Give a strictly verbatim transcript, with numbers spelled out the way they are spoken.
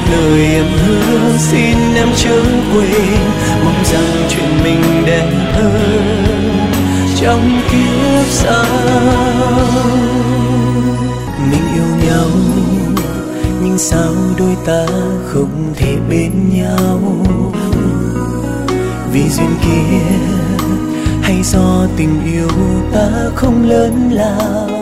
lời em hứa xin em chớ quên, mong rằng chuyện mình đẹp hơn trong kiếp sau. Mình yêu nhau nhưng sao đôi ta không thể bên nhau, vì duyên kia hay do tình yêu ta không lớn lao.